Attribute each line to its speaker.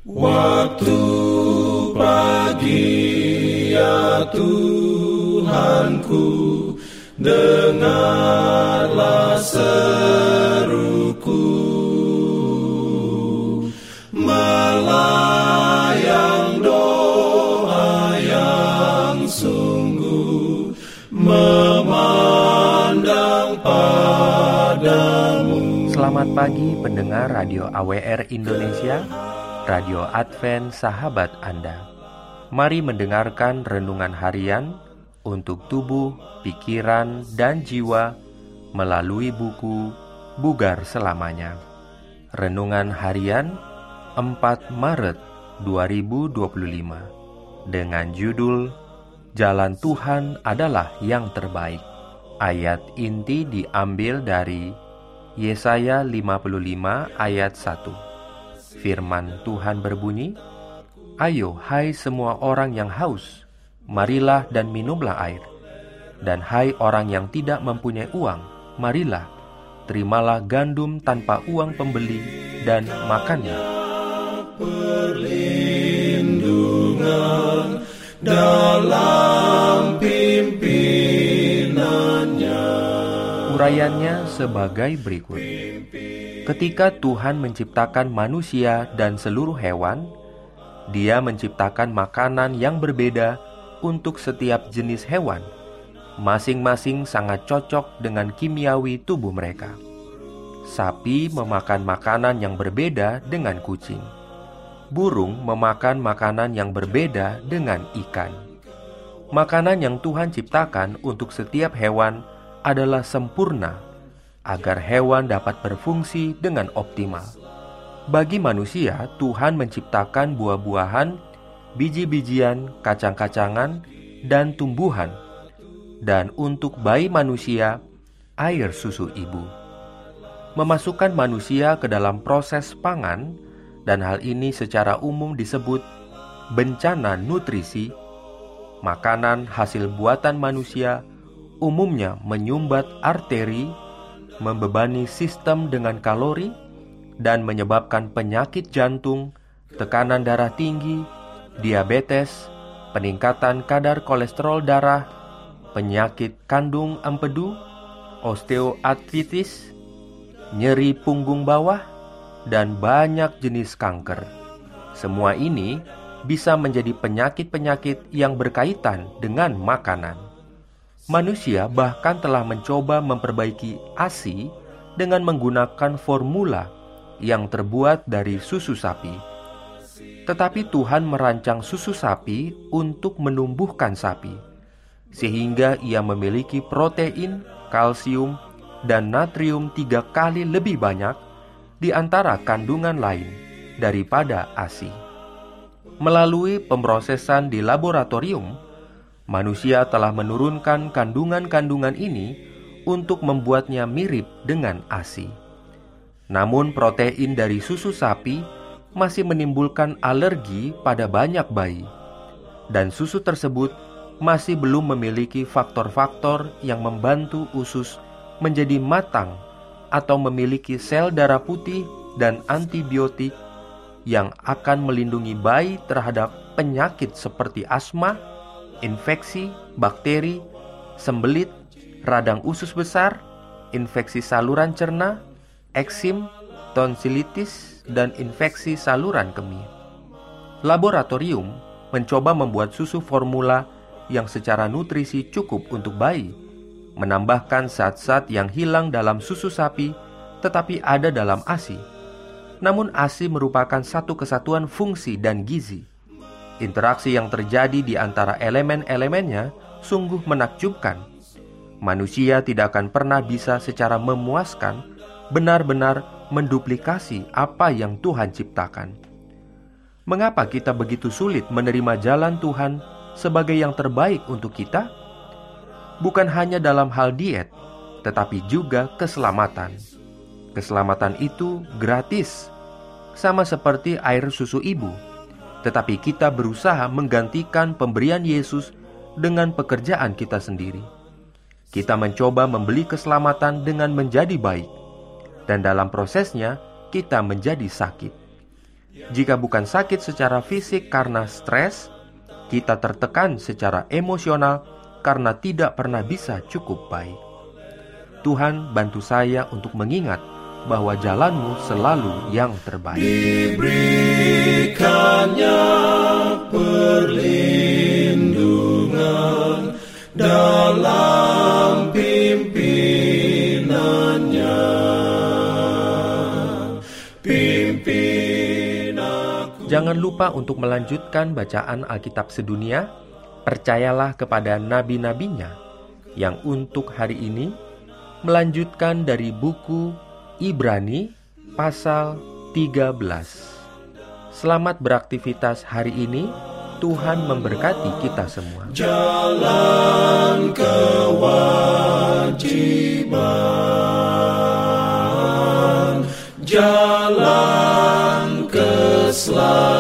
Speaker 1: Waktu pagi ya Tuhanku, dengarlah seruku, melayang doa yang sungguh, memandang padamu.
Speaker 2: Selamat pagi pendengar Radio AWR Indonesia, Radio Advent Sahabat Anda. Mari mendengarkan renungan harian untuk tubuh, pikiran, dan jiwa melalui buku Bugar Selamanya. Renungan harian 4 Maret 2025 dengan judul Jalan Tuhan adalah yang terbaik. Ayat inti diambil dari Yesaya 55 ayat 1. Firman Tuhan berbunyi, "Ayo hai semua orang yang haus, marilah dan minumlah air. Dan hai orang yang tidak mempunyai uang, marilah, terimalah gandum tanpa uang pembeli dan makannya."
Speaker 1: Perlindungan dalam pimpinannya.
Speaker 2: Urayanya sebagai berikut. Ketika Tuhan menciptakan manusia dan seluruh hewan, Dia menciptakan makanan yang berbeda untuk setiap jenis hewan. Masing-masing sangat cocok dengan kimiawi tubuh mereka. Sapi memakan makanan yang berbeda dengan kucing. Burung memakan makanan yang berbeda dengan ikan. Makanan yang Tuhan ciptakan untuk setiap hewan adalah sempurna, agar hewan dapat berfungsi dengan optimal. Bagi manusia, Tuhan menciptakan buah-buahan, biji-bijian, kacang-kacangan, dan tumbuhan. Dan untuk bayi manusia, air susu ibu. Memasukkan manusia ke dalam proses pangan, dan hal ini secara umum disebut bencana nutrisi. Makanan hasil buatan manusia umumnya menyumbat arteri, membebani sistem dengan kalori, dan menyebabkan penyakit jantung, tekanan darah tinggi, diabetes, peningkatan kadar kolesterol darah, penyakit kandung empedu, osteoartritis, nyeri punggung bawah, dan banyak jenis kanker. Semua ini bisa menjadi penyakit-penyakit yang berkaitan dengan makanan. Manusia bahkan telah mencoba memperbaiki ASI dengan menggunakan formula yang terbuat dari susu sapi. Tetapi Tuhan merancang susu sapi untuk menumbuhkan sapi, sehingga ia memiliki protein, kalsium, dan natrium 3 kali lebih banyak di antara kandungan lain daripada ASI. Melalui pemrosesan di laboratorium, manusia telah menurunkan kandungan-kandungan ini untuk membuatnya mirip dengan ASI. Namun protein dari susu sapi masih menimbulkan alergi pada banyak bayi. Dan susu tersebut masih belum memiliki faktor-faktor yang membantu usus menjadi matang atau memiliki sel darah putih dan antibiotik yang akan melindungi bayi terhadap penyakit seperti asma, infeksi, bakteri, sembelit, radang usus besar, infeksi saluran cerna, eksim, tonsilitis, dan infeksi saluran kemih. Laboratorium mencoba membuat susu formula yang secara nutrisi cukup untuk bayi, menambahkan zat-zat yang hilang dalam susu sapi tetapi ada dalam ASI. Namun ASI merupakan satu kesatuan fungsi dan gizi. Interaksi yang terjadi di antara elemen-elemennya sungguh menakjubkan. Manusia tidak akan pernah bisa secara memuaskan benar-benar menduplikasi apa yang Tuhan ciptakan. Mengapa kita begitu sulit menerima jalan Tuhan sebagai yang terbaik untuk kita? Bukan hanya dalam hal diet, tetapi juga keselamatan. Keselamatan itu gratis, sama seperti air susu ibu. Tetapi kita berusaha menggantikan pemberian Yesus dengan pekerjaan kita sendiri. Kita mencoba membeli keselamatan dengan menjadi baik, dan dalam prosesnya kita menjadi sakit. Jika bukan sakit secara fisik karena stres, kita tertekan secara emosional karena tidak pernah bisa cukup baik. Tuhan, bantu saya untuk mengingat bahwa jalanmu selalu yang terbaik.
Speaker 1: Diberikannya perlindungan dalam pimpinannya.
Speaker 2: Jangan lupa untuk melanjutkan bacaan Alkitab sedunia. Percayalah kepada nabi-nabinya yang untuk hari ini melanjutkan dari buku Ibrani pasal 13. Selamat beraktivitas hari ini. Tuhan memberkati kita semua.
Speaker 1: Jalan kewajiban, jalan keselamatan.